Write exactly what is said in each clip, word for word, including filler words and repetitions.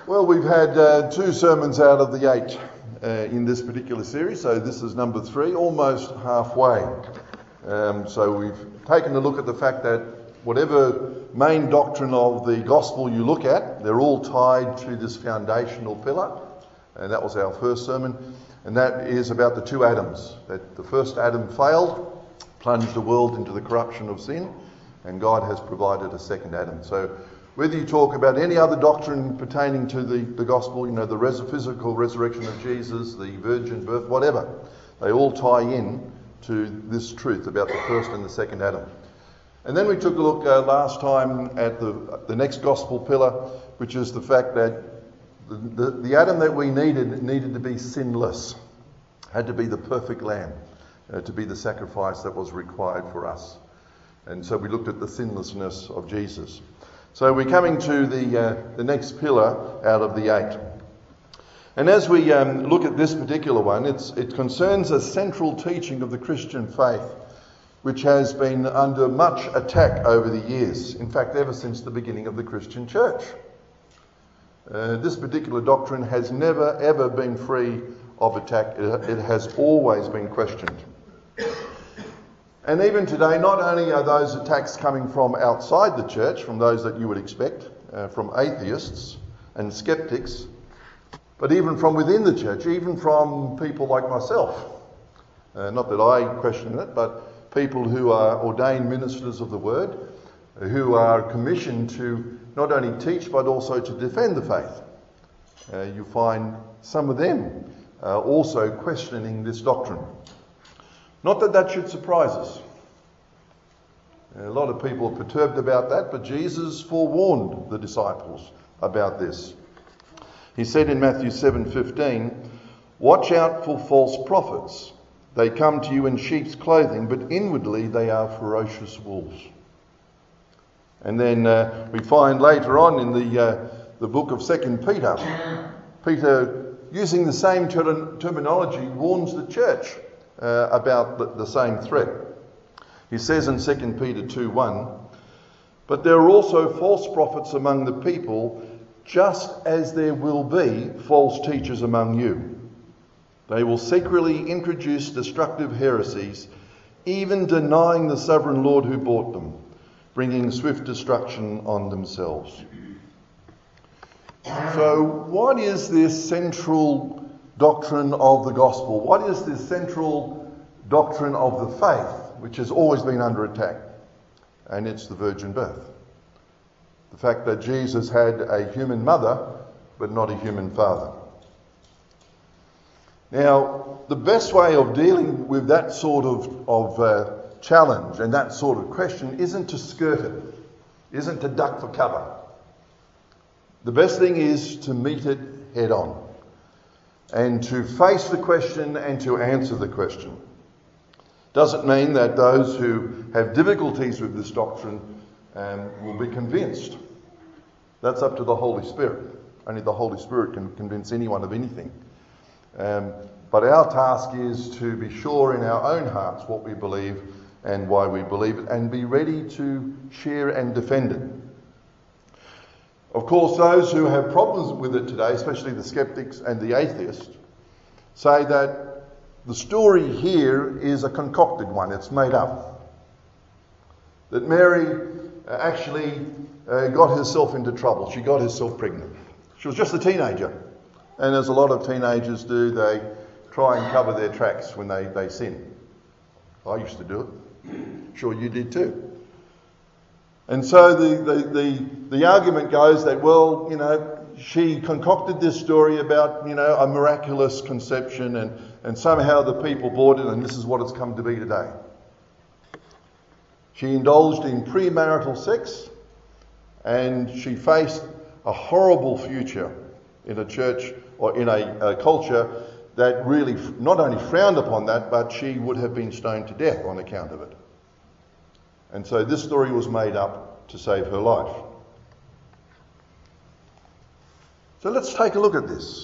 Well, we've had uh, two sermons out of the eight uh, in this particular series, so this is number three, almost halfway. Um, so we've taken a look at the fact that whatever main doctrine of the gospel you look at, they're all tied to this foundational pillar, and that was our first sermon, and that is about the two Adams, that the first Adam failed, plunged the world into the corruption of sin, and God has provided a second Adam. So whether you talk about any other doctrine pertaining to the, the gospel, you know, the res- physical resurrection of Jesus, the virgin birth, whatever, they all tie in to this truth about the first and the second Adam. And then we took a look uh, last time at the the next gospel pillar, which is the fact that the, the, the Adam that we needed needed to be sinless, had to be the perfect lamb, uh, to be the sacrifice that was required for us. And so we looked at the sinlessness of Jesus. So we're coming to the uh, the next pillar out of the eight. And as we um, look at this particular one, it's, it concerns a central teaching of the Christian faith, which has been under much attack over the years. In fact, ever since the beginning of the Christian church. Uh, this particular doctrine has never, ever been free of attack. It, it has always been questioned. And even today, not only are those attacks coming from outside the church, from those that you would expect, uh, from atheists and skeptics, but even from within the church, even from people like myself. Uh, not that I question it, but people who are ordained ministers of the word, who are commissioned to not only teach but also to defend the faith. Uh, you find some of them uh, also questioning this doctrine. Not that that should surprise us. A lot of people are perturbed about that, but Jesus forewarned the disciples about this. He said in Matthew seven fifteen, "Watch out for false prophets. They come to you in sheep's clothing, but inwardly they are ferocious wolves." And then uh, we find later on in the uh, the book of Second Peter, Peter, using the same ter- terminology, warns the church uh, about the, the same threat. He says in Second Peter two one, "But there are also false prophets among the people, just as there will be false teachers among you. They will secretly introduce destructive heresies, even denying the sovereign Lord who bought them, bringing swift destruction on themselves." So what is this central doctrine of the gospel? What is this central doctrine of the faith, which has always been under attack? And it's the virgin birth. The fact that Jesus had a human mother, but not a human father. Now, the best way of dealing with that sort of, of uh, challenge and that sort of question isn't to skirt it, isn't to duck for cover. The best thing is to meet it head on and to face the question and to answer the question. Doesn't mean that those who have difficulties with this doctrine um, will be convinced. That's up to the Holy Spirit. Only the Holy Spirit can convince anyone of anything. Um, but our task is to be sure in our own hearts what we believe and why we believe it, and be ready to share and defend it. Of course, those who have problems with it today, especially the skeptics and the atheists, say that the story here is a concocted one, it's made up. That Mary actually uh, got herself into trouble, she got herself pregnant. She was just a teenager, and as a lot of teenagers do, they try and cover their tracks when they, they sin. I used to do it, sure you did too. And so the, the, the, the argument goes that, well, you know, she concocted this story about, you know, a miraculous conception, and, and somehow the people bought it, and this is what it's come to be today. She indulged in premarital sex, and she faced a horrible future in a church or in a, a culture that really not only frowned upon that, but she would have been stoned to death on account of it. And so this story was made up to save her life. So let's take a look at this.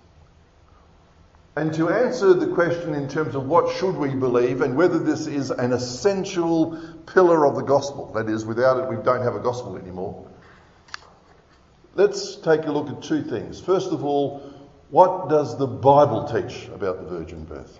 And to answer the question in terms of what should we believe and whether this is an essential pillar of the gospel, that is, without it we don't have a gospel anymore, let's take a look at two things. First of all, what does the Bible teach about the virgin birth?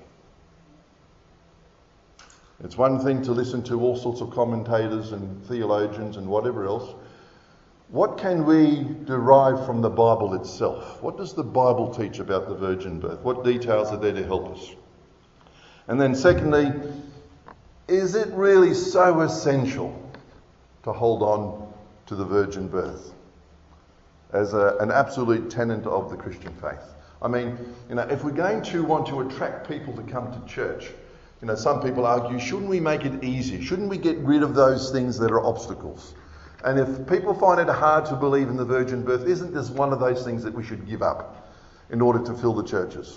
It's one thing to listen to all sorts of commentators and theologians and whatever else. What can we derive from the Bible itself? What does the Bible teach about the virgin birth? What details are there to help us? And then secondly, is it really so essential to hold on to the virgin birth as a, an absolute tenet of the Christian faith? I mean, you know, if we're going to want to attract people to come to church, you know, some people argue, shouldn't we make it easier? Shouldn't we get rid of those things that are obstacles? And if people find it hard to believe in the virgin birth, isn't this one of those things that we should give up in order to fill the churches?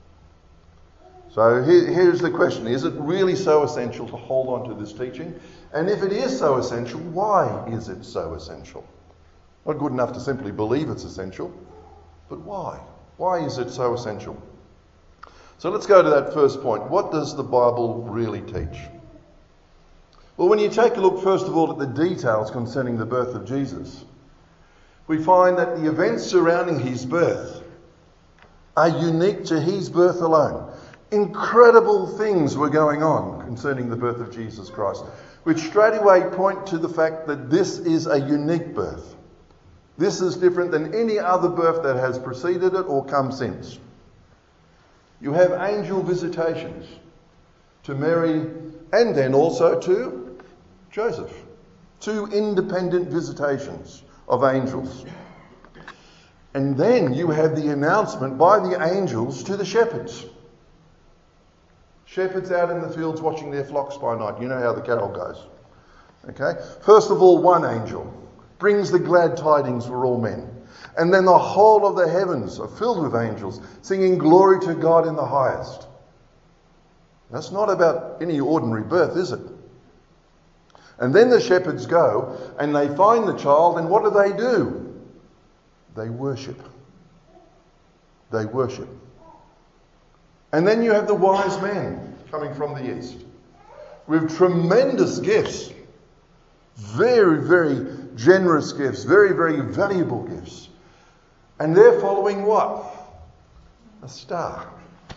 So here, here's the question. Is it really so essential to hold on to this teaching? And if it is so essential, why is it so essential? Not good enough to simply believe it's essential, but why? Why is it so essential? So let's go to that first point. What does the Bible really teach? Well, when you take a look, first of all, at the details concerning the birth of Jesus, we find that the events surrounding his birth are unique to his birth alone. Incredible things were going on concerning the birth of Jesus Christ, which straight away point to the fact that this is a unique birth. This is different than any other birth that has preceded it or come since. You have angel visitations to Mary and then also to Joseph. Two independent visitations of angels. And then you have the announcement by the angels to the shepherds. Shepherds out in the fields watching their flocks by night. You know how the carol goes. Okay? First of all, one angel brings the glad tidings for all men. And then the whole of the heavens are filled with angels, singing glory to God in the highest. That's not about any ordinary birth, is it? And then the shepherds go and they find the child, and what do they do? They worship. They worship. And then you have the wise men coming from the east with tremendous gifts. Very, very generous gifts. Very, very valuable gifts. And they're following what? A star.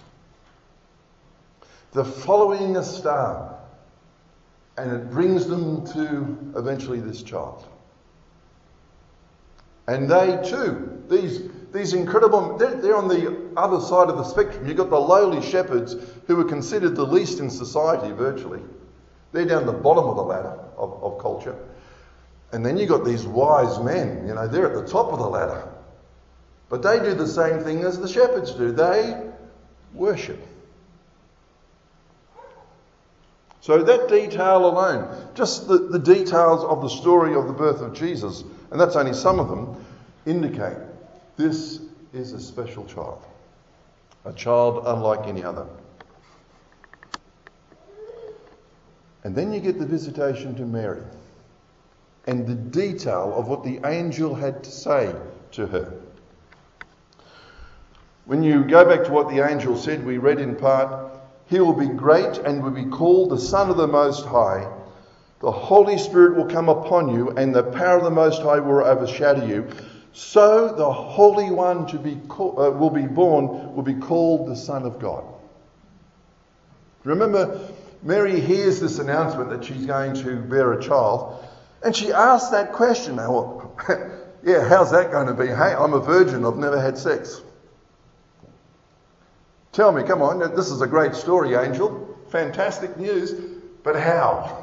They're following a star. And it brings them to eventually this child. And they too, these, these incredible, they're, they're on the other side of the spectrum. You've got the lowly shepherds who are considered the least in society virtually. They're down the bottom of the ladder of, of culture. And then you've got these wise men, you know, they're at the top of the ladder. But they do the same thing as the shepherds do. They worship. So that detail alone, just the, the details of the story of the birth of Jesus, and that's only some of them, indicate this is a special child. A child unlike any other. And then you get the visitation to Mary and the detail of what the angel had to say to her. When you go back to what the angel said, we read in part, "He will be great and will be called the Son of the Most High. The Holy Spirit will come upon you and the power of the Most High will overshadow you. So the Holy One to be call, uh, will be born will be called the Son of God." Remember, Mary hears this announcement that she's going to bear a child, and she asks that question. Now, well, yeah, how's that going to be? Hey, I'm a virgin, I've never had sex. Tell me, come on, this is a great story, angel. Fantastic news, but how?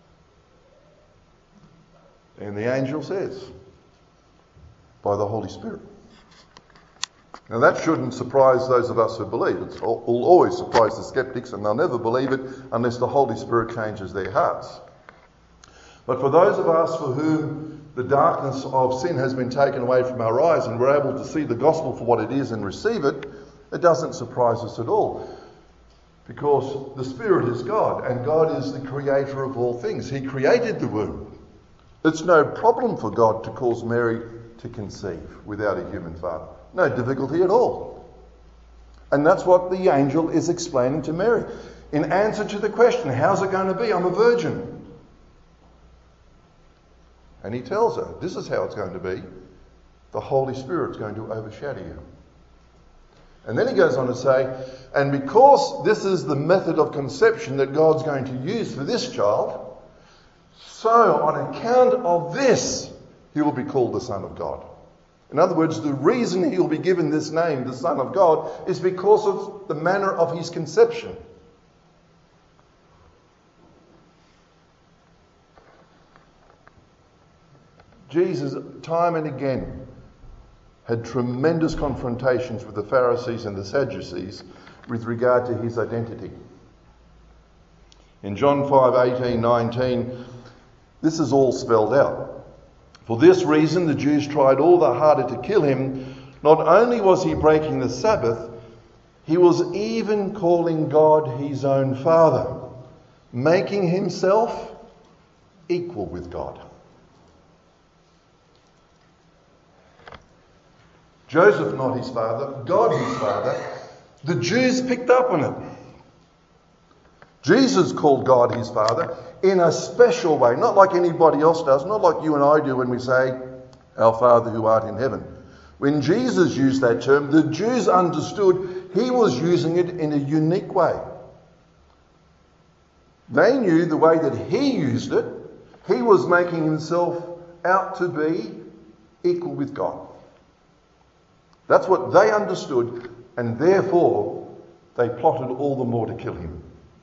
And the angel says, by the Holy Spirit. Now that shouldn't surprise those of us who believe. It will always surprise the skeptics, and they'll never believe it unless the Holy Spirit changes their hearts. But for those of us for whom the darkness of sin has been taken away from our eyes and we're able to see the gospel for what it is and receive it, it doesn't surprise us at all. Because the Spirit is God, and God is the creator of all things. He created the womb. It's no problem for God to cause Mary to conceive without a human father. No difficulty at all. And that's what the angel is explaining to Mary. In answer to the question, how's it going to be? I'm a virgin. And he tells her, this is how it's going to be. the Holy Spirit's going to overshadow you. And then he goes on to say, and because this is the method of conception that God's going to use for this child, so on account of this, he will be called the Son of God. In other words, the reason he will be given this name, the Son of God, is because of the manner of his conception. Jesus, time and again, had tremendous confrontations with the Pharisees and the Sadducees with regard to his identity. In John five, eighteen, nineteen, this is all spelled out. For this reason, the Jews tried all the harder to kill him. Not only was he breaking the Sabbath, he was even calling God his own Father, making himself equal with God. Joseph not his father, God his father. The Jews picked up on it. Jesus called God his Father in a special way, not like anybody else does, not like you and I do when we say, our Father who art in heaven. When Jesus used that term, the Jews understood he was using it in a unique way. They knew the way that he used it, he was making himself out to be equal with God. That's what they understood, and therefore they plotted all the more to kill him.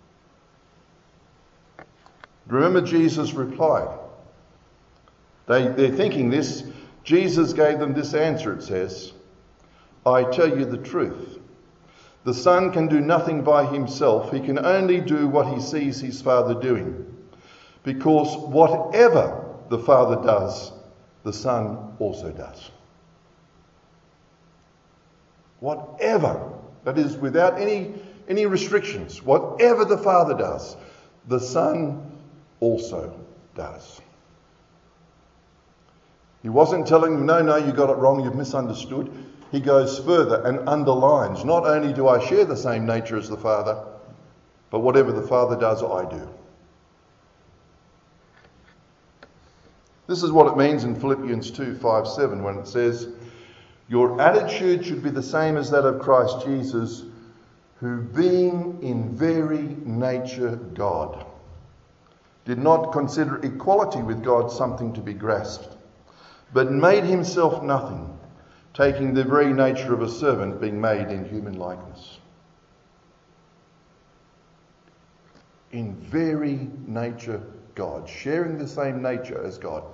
Remember Jesus replied. They, they're thinking this. Jesus gave them this answer, it says, I tell you the truth. The Son can do nothing by himself. He can only do what he sees his Father doing. Because whatever the Father does, the Son also does. Whatever, that is without any, any restrictions, whatever the Father does, the Son also does. He wasn't telling them, no, no, you got it wrong, you've misunderstood. He goes further and underlines, not only do I share the same nature as the Father, but whatever the Father does, I do. This is what it means in Philippians two, five, seven, when it says, your attitude should be the same as that of Christ Jesus, who being in very nature God, did not consider equality with God something to be grasped, but made himself nothing, taking the very nature of a servant, being made in human likeness. In very nature God, sharing the same nature as God.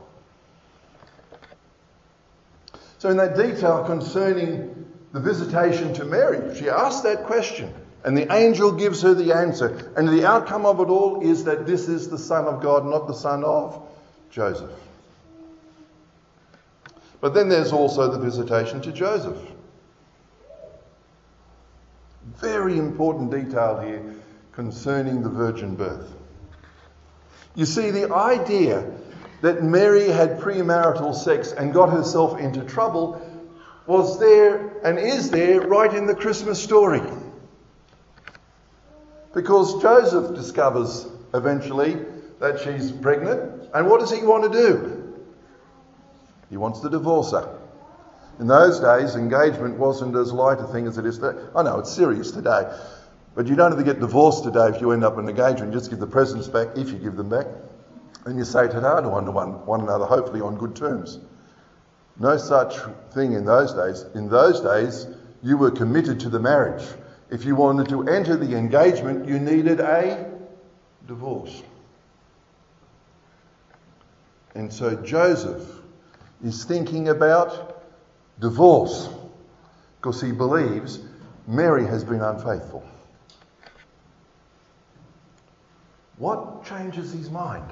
So in that detail concerning the visitation to Mary, she asked that question and the angel gives her the answer. And the outcome of it all is that this is the Son of God, not the son of Joseph. But then there's also the visitation to Joseph. Very important detail here concerning the virgin birth. You see, the idea that Mary had premarital sex and got herself into trouble was there and is there right in the Christmas story. Because Joseph discovers eventually that she's pregnant, and what does he want to do? He wants to divorce her. In those days, engagement wasn't as light a thing as it is today. I know it's serious today, but you don't have to get divorced today if you end up in an engagement. You just give the presents back, if you give them back. And you say ta-ta to one to one, one another, hopefully on good terms. No such thing in those days. In those days, you were committed to the marriage. If you wanted to enter the engagement, you needed a divorce. And so Joseph is thinking about divorce because he believes Mary has been unfaithful. What changes his mind?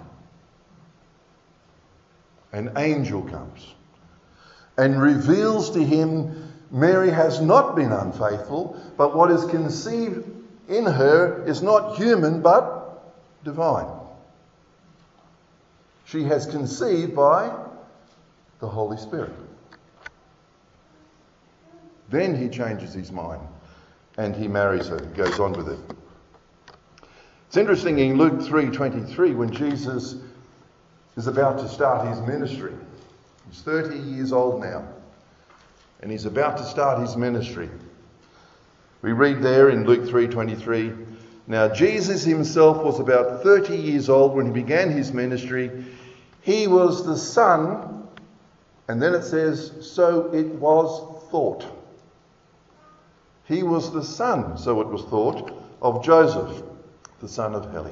An angel comes and reveals to him Mary has not been unfaithful, but what is conceived in her is not human but divine. She has conceived by the Holy Spirit. Then he changes his mind and he marries her, goes on with it. It's interesting in Luke three twenty-three when Jesus is about to start his ministry. He's thirty years old now. and he's about to start his ministry. We read there in Luke three twenty-three, "Now Jesus himself was about thirty years old when he began his ministry. He was the son," and then it says, "so it was thought." He was the son, so it was thought, of Joseph, the son of Heli.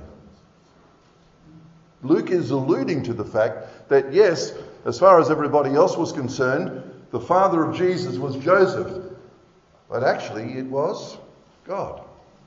Luke is alluding to the fact that, yes, as far as everybody else was concerned, the father of Jesus was Joseph, but actually it was God.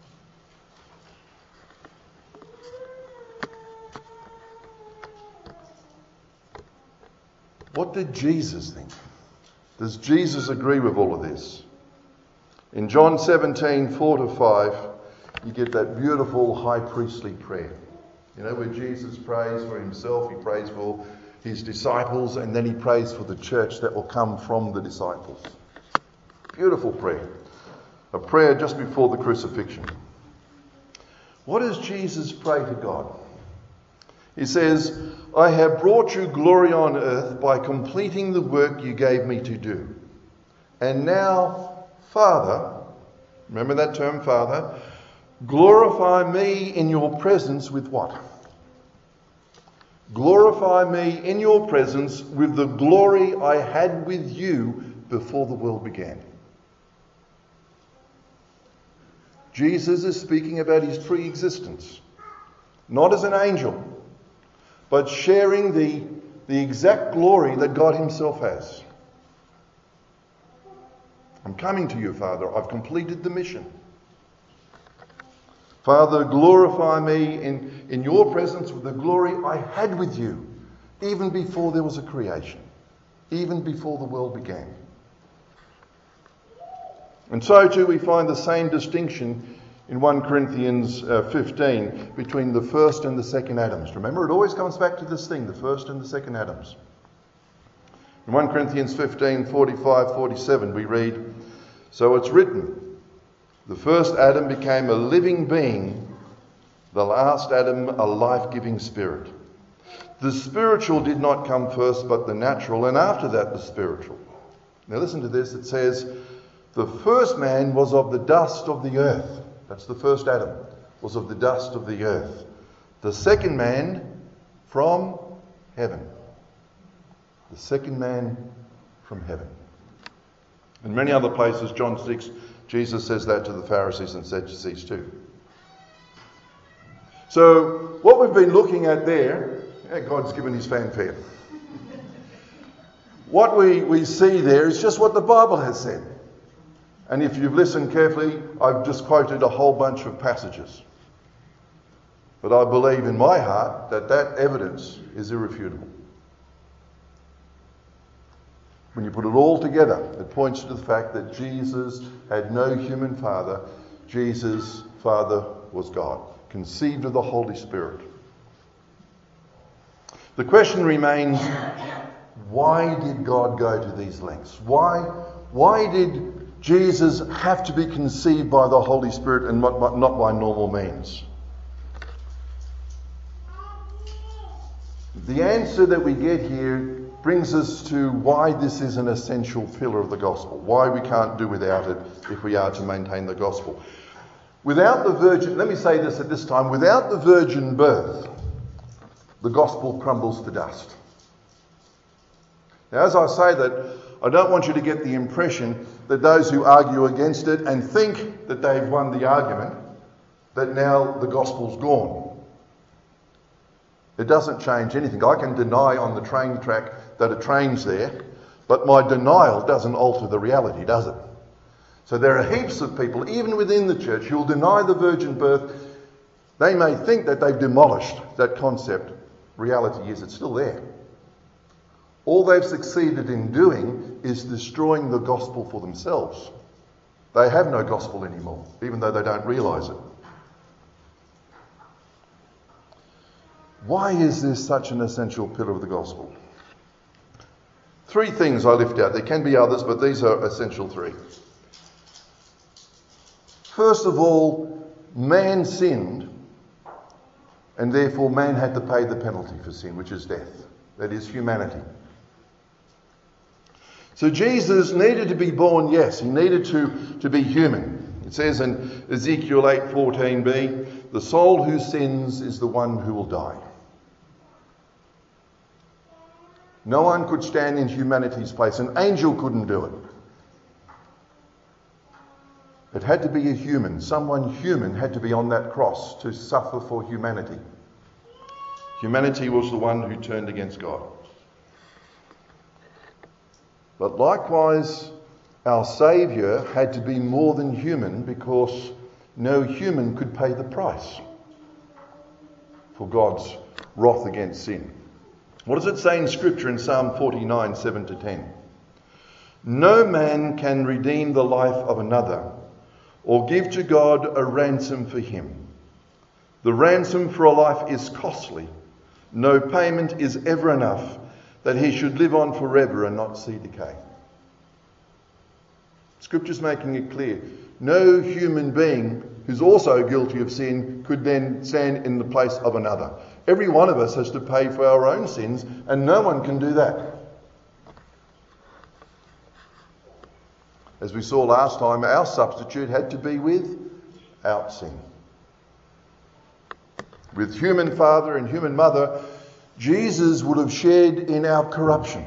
What did Jesus think? Does Jesus agree with all of this? In John seventeen, four to five, you get that beautiful high priestly prayer. You know, where Jesus prays for himself, he prays for his disciples, and then he prays for the church that will come from the disciples. Beautiful prayer. A prayer just before the crucifixion. What does Jesus pray to God? He says, "I have brought you glory on earth by completing the work you gave me to do. And now, Father," remember that term, Father, "glorify me in your presence with" what? "Glorify me in your presence with the glory I had with you before the world began." Jesus is speaking about his pre-existence, not as an angel, but sharing the, the exact glory that God himself has. "I'm coming to you, Father. I've completed the mission. Father, glorify me in, in your presence with the glory I had with you, even before there was a creation, even before the world began." And so too we find the same distinction in First Corinthians fifteen between the first and the second Adams. Remember, it always comes back to this thing, the first and the second Adams. In First Corinthians fifteen, forty-five, forty-seven, we read, "So it's written, the first Adam became a living being, the last Adam a life-giving spirit. The spiritual did not come first, but the natural, and after that the spiritual." Now listen to this. It says, "The first man was of the dust of the earth." That's the first Adam, was of the dust of the earth. "The second man from heaven." The second man from heaven. In many other places, John six, Jesus says that to the Pharisees and Sadducees too. So what we've been looking at there, yeah, God's given his fanfare. What we, we see there is just what the Bible has said. And if you've listened carefully, I've just quoted a whole bunch of passages. But I believe in my heart that that evidence is irrefutable. When you put it all together, it points to the fact that Jesus had no human father. Jesus' Father was God, conceived of the Holy Spirit. The question remains, why did God go to these lengths? Why, why did Jesus have to be conceived by the Holy Spirit and not, not by normal means? The answer that we get here brings us to why this is an essential pillar of the gospel, why we can't do without it if we are to maintain the gospel. Without the virgin, let me say this at this time, without the virgin birth, the gospel crumbles to dust. Now, as I say that, I don't want you to get the impression that those who argue against it and think that they've won the argument, that now the gospel's gone. It doesn't change anything. I can deny on the train track that a train's there, but my denial doesn't alter the reality, does it? So there are heaps of people, even within the church, who will deny the virgin birth. They may think that they've demolished that concept. Reality is it's still there. All they've succeeded in doing is destroying the gospel for themselves. They have no gospel anymore, even though they don't realise it. Why is this such an essential pillar of the gospel? Three things I lift out. There can be others, but these are essential three. First of all, man sinned, and therefore man had to pay the penalty for sin, which is death. That is humanity. So Jesus needed to be born, yes, he needed to, to be human. It says in Ezekiel eight fourteen b, the soul who sins is the one who will die. No one could stand in humanity's place. An angel couldn't do it. It had to be a human. Someone human had to be on that cross to suffer for humanity. Humanity was the one who turned against God. But likewise, our Saviour had to be more than human, because no human could pay the price for God's wrath against sin. What does it say in Scripture in Psalm forty-nine, seven to ten? No man can redeem the life of another, or give to God a ransom for him. The ransom for a life is costly. No payment is ever enough that he should live on forever and not see decay. Scripture's making it clear. No human being who's also guilty of sin could then stand in the place of another. Every one of us has to pay for our own sins, and no one can do that. As we saw last time, our substitute had to be without sin. With human father and human mother, Jesus would have shared in our corruption.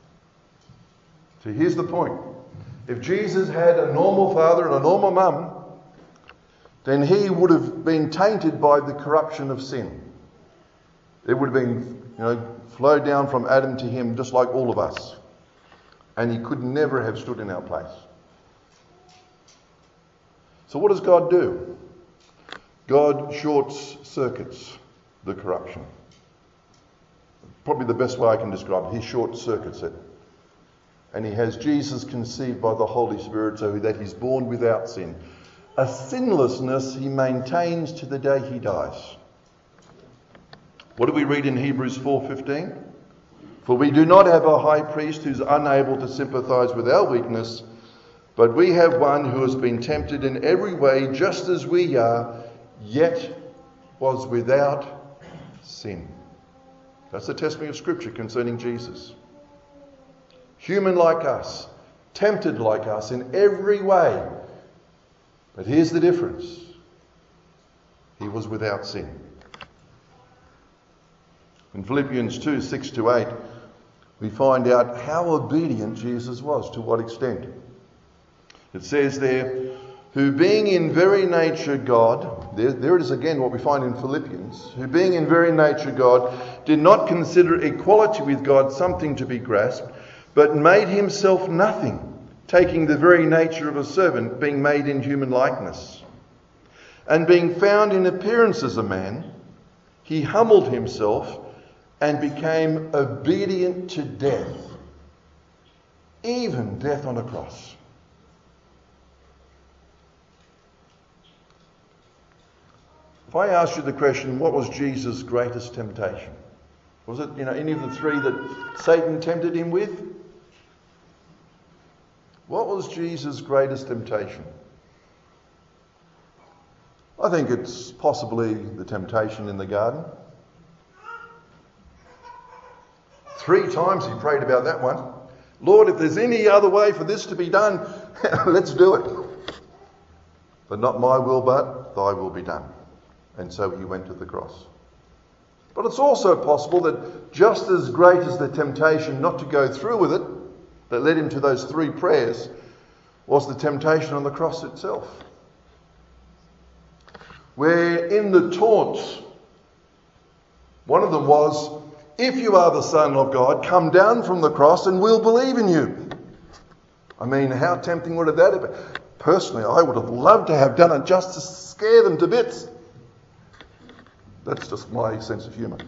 So here's the point. If Jesus had a normal father and a normal mum, then he would have been tainted by the corruption of sin. It would have been, you know, flowed down from Adam to him, just like all of us. And he could never have stood in our place. So what does God do? God short circuits the corruption. Probably the best way I can describe it. He short circuits it. And he has Jesus conceived by the Holy Spirit so that he's born without sin. A sinlessness he maintains to the day he dies. What do we read in Hebrews four fifteen? For we do not have a high priest who's unable to sympathise with our weakness, but we have one who has been tempted in every way just as we are, yet was without sin. That's the testimony of Scripture concerning Jesus. Human like us, tempted like us in every way. But here's the difference. He was without sin. In Philippians two, six to eight, we find out how obedient Jesus was, to what extent. It says there, who being in very nature God, there, there it is again what we find in Philippians, who being in very nature God, did not consider equality with God something to be grasped, but made himself nothing, taking the very nature of a servant, being made in human likeness. And being found in appearance as a man, he humbled himself and became obedient to death, even death on a cross. If I asked you the question, what was Jesus' greatest temptation? Was it, you know, any of the three that Satan tempted him with? What was Jesus' greatest temptation? I think it's possibly the temptation in the garden. Three times he prayed about that one. Lord, if there's any other way for this to be done, let's do it. But not my will, but thy will be done. And so he went to the cross. But it's also possible that just as great as the temptation not to go through with it, that led him to those three prayers, was the temptation on the cross itself. Where in the taunts, one of them was, if you are the Son of God, come down from the cross and we'll believe in you. I mean, how tempting would have that have been? Personally, I would have loved to have done it just to scare them to bits. That's just my sense of humour.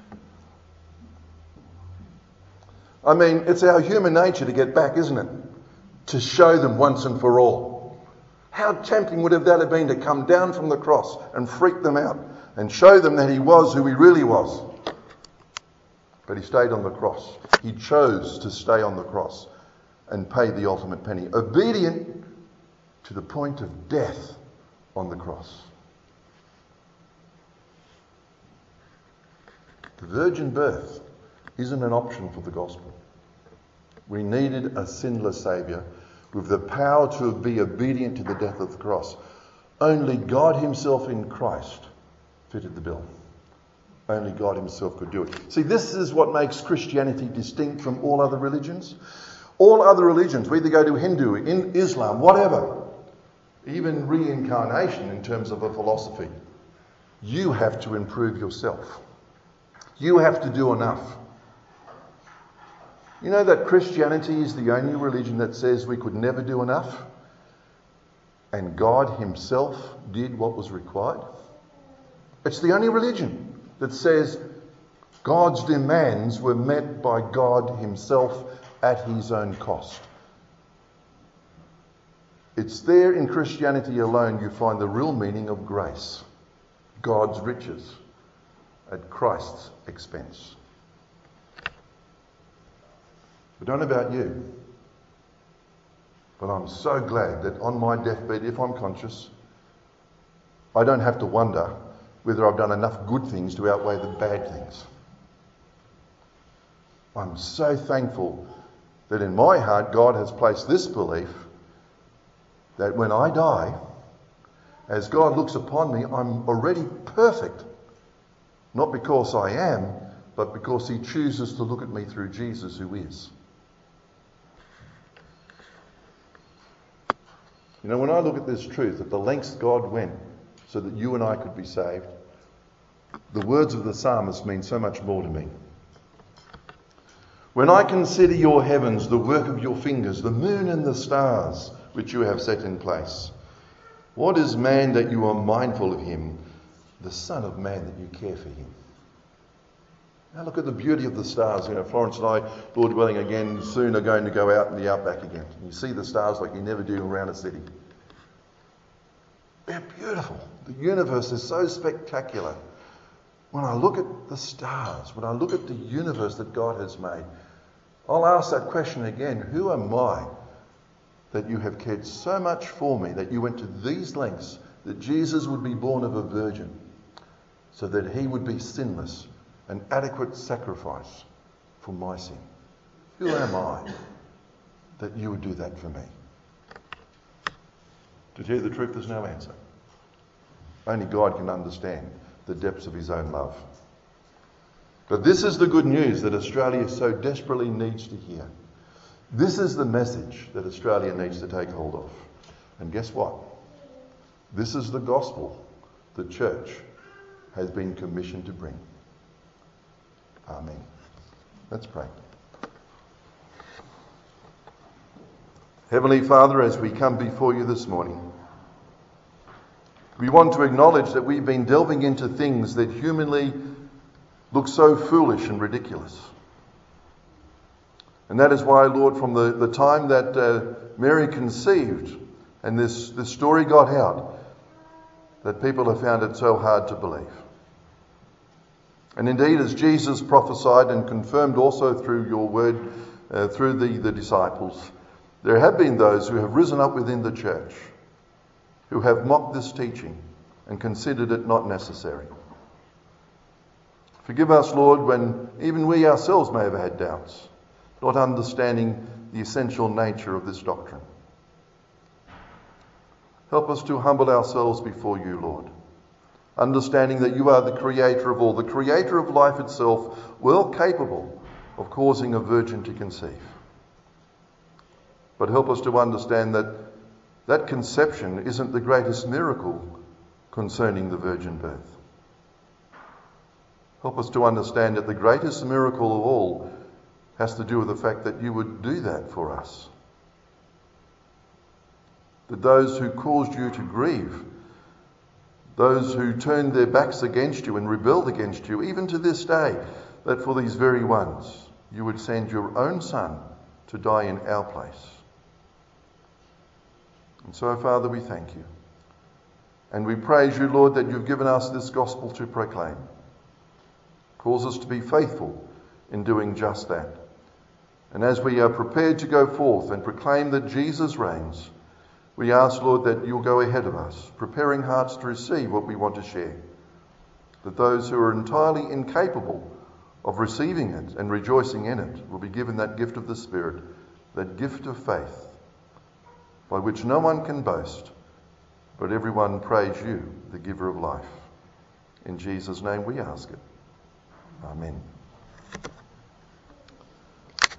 I mean, it's our human nature to get back, isn't it? To show them once and for all. How tempting would have that have been to come down from the cross and freak them out and show them that he was who he really was. But he stayed on the cross. He chose to stay on the cross and pay the ultimate penny. Obedient to the point of death on the cross. The virgin birth isn't an option for the gospel. We needed a sinless Saviour with the power to be obedient to the death of the cross. Only God himself in Christ fitted the bill. Only God himself could do it. See, this is what makes Christianity distinct from all other religions. All other religions, we either go to Hindu, in Islam, whatever, even reincarnation in terms of a philosophy, you have to improve yourself. You have to do enough. You know that Christianity is the only religion that says we could never do enough, and God himself did what was required. It's the only religion that says God's demands were met by God himself at his own cost. It's there in Christianity alone you find the real meaning of grace, God's riches at Christ's expense. I don't know about you, but I'm so glad that on my deathbed, if I'm conscious, I don't have to wonder whether I've done enough good things to outweigh the bad things. I'm so thankful that in my heart God has placed this belief that when I die, as God looks upon me, I'm already perfect. Not because I am, but because he chooses to look at me through Jesus who is. You know, when I look at this truth, at the lengths God went so that you and I could be saved, the words of the psalmist mean so much more to me. When I consider your heavens, the work of your fingers, the moon and the stars which you have set in place, what is man that you are mindful of him, the Son of Man that you care for him? Now look at the beauty of the stars. You know, Florence and I, Lord willing, again soon are going to go out in the outback again. You see the stars like you never do around a city. They're beautiful. The universe is so spectacular. When I look at the stars, when I look at the universe that God has made, I'll ask that question again. Who am I that you have cared so much for me, that you went to these lengths, that Jesus would be born of a virgin, so that he would be sinless, an adequate sacrifice for my sin? Who am I that you would do that for me? To tell you the truth, there's no answer. Only God can understand the depths of his own love. But this is the good news that Australia so desperately needs to hear. This is the message that Australia needs to take hold of. And guess what? This is the gospel the church has been commissioned to bring. Amen. Let's pray. Heavenly Father, as we come before you this morning, we want to acknowledge that we've been delving into things that humanly look so foolish and ridiculous. And that is why, Lord, from the, the time that uh, Mary conceived and this, this story got out, that people have found it so hard to believe. And indeed, as Jesus prophesied and confirmed also through your word, uh, through the, the disciples, there have been those who have risen up within the church, who have mocked this teaching and considered it not necessary. Forgive us, Lord, when even we ourselves may have had doubts, not understanding the essential nature of this doctrine. Help us to humble ourselves before you, Lord, understanding that you are the creator of all, the creator of life itself, well capable of causing a virgin to conceive. But help us to understand that that conception isn't the greatest miracle concerning the virgin birth. Help us to understand that the greatest miracle of all has to do with the fact that you would do that for us. That those who caused you to grieve, those who turned their backs against you and rebelled against you, even to this day, that for these very ones you would send your own Son to die in our place. And so, Father, we thank you. And we praise you, Lord, that you've given us this gospel to proclaim. Cause us to be faithful in doing just that. And as we are prepared to go forth and proclaim that Jesus reigns, we ask, Lord, that you'll go ahead of us, preparing hearts to receive what we want to share. That those who are entirely incapable of receiving it and rejoicing in it will be given that gift of the Spirit that gift of faith, by which no one can boast, but everyone praise you, the giver of life. In Jesus' name we ask it. Amen.